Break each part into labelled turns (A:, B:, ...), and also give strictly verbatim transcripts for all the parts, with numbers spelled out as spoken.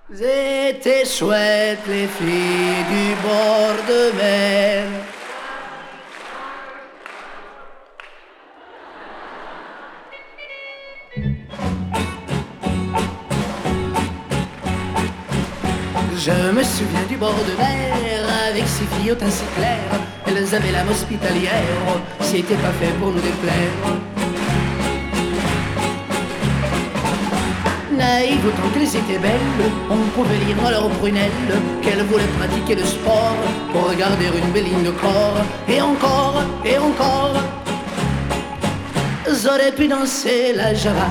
A: C'était chouette les filles du bord de mer. Je me souviens du bord de mer avec ces filles au teint si clair. Elles avaient l'âme hospitalière, c'était pas fait pour nous déplaire. Naïves autant qu'elles étaient belles, on pouvait lire dans leurs prunelles qu'elles voulaient pratiquer le sport pour regarder une belle ligne de corps. Et encore, et encore, j'aurais pu danser la java.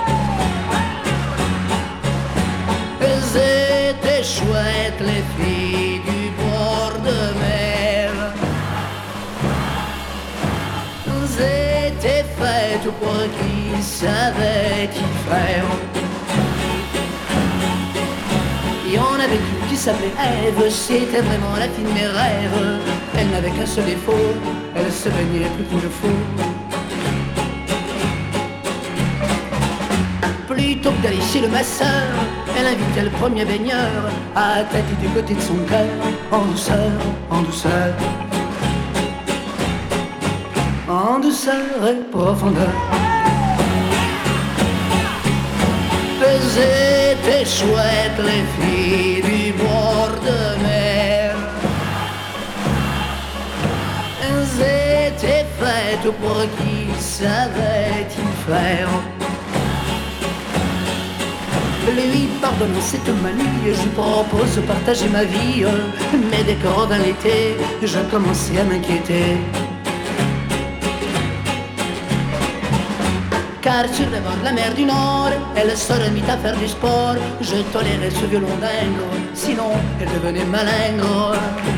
A: Elles étaient chouettes les filles du bord de mer. Elles étaient faites pour qui savait y faire. Il y en avait une qui s'appelait Ève, c'était vraiment la fille de mes rêves. Elle n'avait qu'un seul défaut, elle se baignait plus qu'il ne faut. Plutôt que d'aller chez le masseur, elle invitait le premier baigneur à tâter du côté de son cœur, en douceur, en douceur, en douceur et profondeur. Elles étaient chouettes les filles du bord de mer. Elles étaient faites pour qui savait y faire. Lui pardonnant cette manie, je propose de partager ma vie. Mais dès que revint l'été, je commençais à m'inquiéter. Car sur les bords de la mer du Nord, elle se remit à faire du sport. Je tolérais ce violon dingue, sinon elle devenait malingre.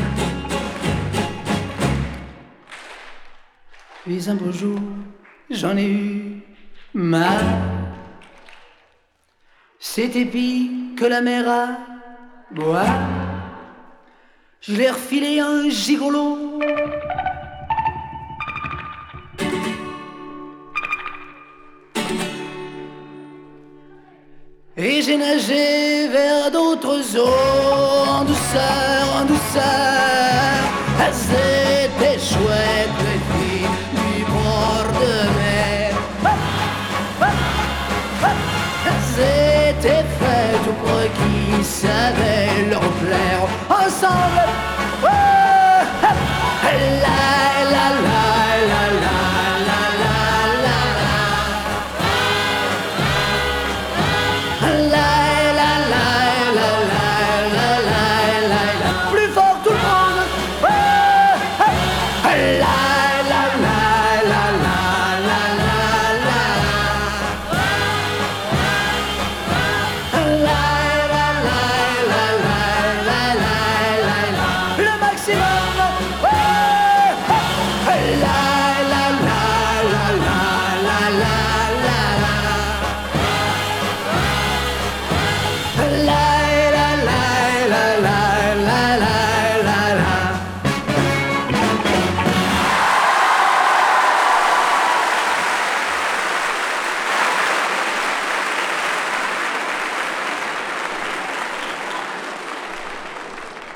A: Puis un beau jour, j'en ai eu marre. C'était pire que la mer à boire. Je l'ai refilé un gigolo. Et j'ai nagé vers d'autres eaux, en douceur, en douceur. Elles étaient chouettes les filles du bord de mer. Elles étaient faites pour qui savait leur plaire. Ensemble